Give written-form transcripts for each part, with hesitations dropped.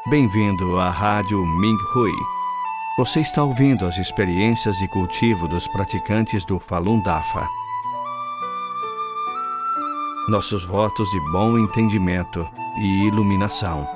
Bem-vindo à Rádio Minhui. Você está ouvindo as experiências de cultivo dos praticantes do Falun Dafa. Nossos votos de bom entendimento e iluminação.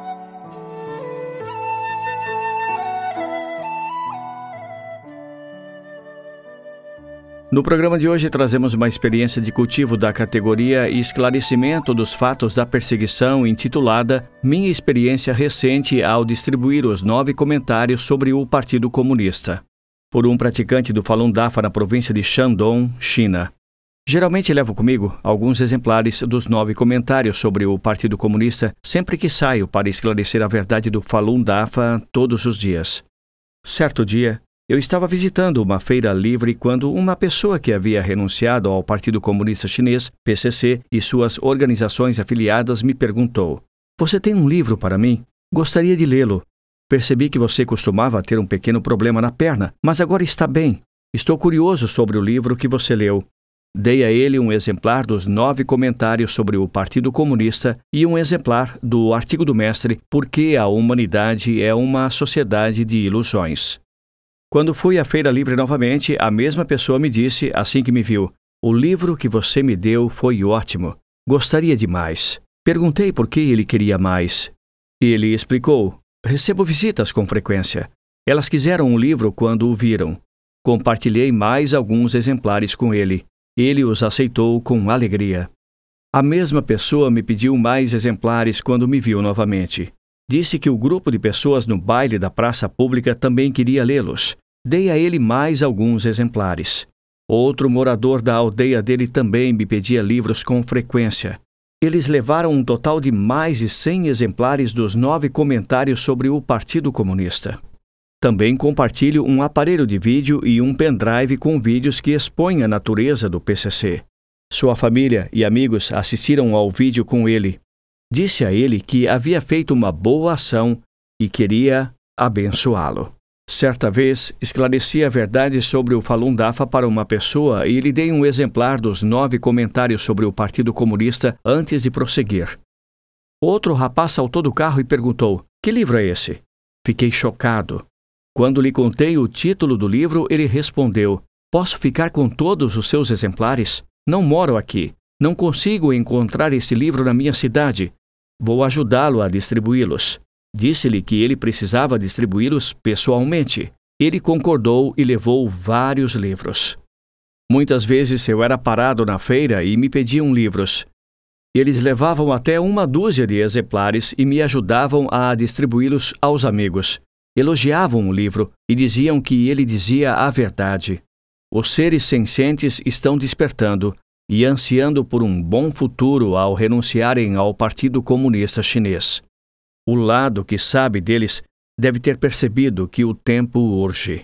No programa de hoje trazemos uma experiência de cultivo da categoria Esclarecimento dos Fatos da Perseguição, intitulada Minha Experiência Recente ao Distribuir os 9 Comentários sobre o Partido Comunista, por um praticante do Falun Dafa na província de Shandong, China. Geralmente levo comigo alguns exemplares dos 9 comentários sobre o Partido Comunista sempre que saio para esclarecer a verdade do Falun Dafa todos os dias. Certo dia, eu estava visitando uma feira livre quando uma pessoa que havia renunciado ao Partido Comunista Chinês, PCC, e suas organizações afiliadas me perguntou: "Você tem um livro para mim? Gostaria de lê-lo. Percebi que você costumava ter um pequeno problema na perna, mas agora está bem. Estou curioso sobre o livro que você leu." Dei a ele um exemplar dos 9 comentários sobre o Partido Comunista e um exemplar do artigo do mestre Por que a Humanidade é uma Sociedade de Ilusões. Quando fui à feira livre novamente, a mesma pessoa me disse, assim que me viu: "O livro que você me deu foi ótimo. Gostaria de mais." Perguntei por que ele queria mais. Ele explicou: "Recebo visitas com frequência. Elas quiseram o livro quando o viram. Compartilhei mais alguns exemplares com ele. Ele os aceitou com alegria." A mesma pessoa me pediu mais exemplares quando me viu novamente. Disse que o grupo de pessoas no baile da praça pública também queria lê-los. Dei a ele mais alguns exemplares. Outro morador da aldeia dele também me pedia livros com frequência. Eles levaram um total de mais de 100 exemplares dos 9 comentários sobre o Partido Comunista. Também compartilho um aparelho de vídeo e um pendrive com vídeos que expõem a natureza do PCC. Sua família e amigos assistiram ao vídeo com ele. Disse a ele que havia feito uma boa ação e queria abençoá-lo. Certa vez, esclareci a verdade sobre o Falun Dafa para uma pessoa e lhe dei um exemplar dos 9 comentários sobre o Partido Comunista antes de prosseguir. Outro rapaz saltou do carro e perguntou: "Que livro é esse?" Fiquei chocado. Quando lhe contei o título do livro, ele respondeu: "Posso ficar com todos os seus exemplares? Não moro aqui. Não consigo encontrar esse livro na minha cidade. Vou ajudá-lo a distribuí-los." Disse-lhe que ele precisava distribuí-los pessoalmente. Ele concordou e levou vários livros. Muitas vezes eu era parado na feira e me pediam livros. Eles levavam até uma dúzia de exemplares e me ajudavam a distribuí-los aos amigos. Elogiavam o livro e diziam que ele dizia a verdade. Os seres sencientes estão despertando e ansiando por um bom futuro ao renunciarem ao Partido Comunista Chinês. O lado que sabe deles deve ter percebido que o tempo urge.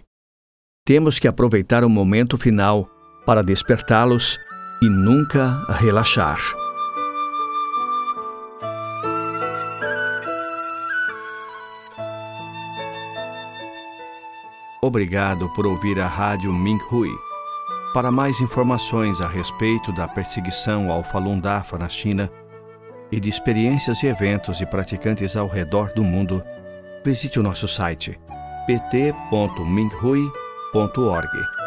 Temos que aproveitar o momento final para despertá-los e nunca relaxar. Obrigado por ouvir a Rádio Minhui. Para mais informações a respeito da perseguição ao Falun Dafa na China e de experiências e eventos de praticantes ao redor do mundo, visite o nosso site pt.minhui.org.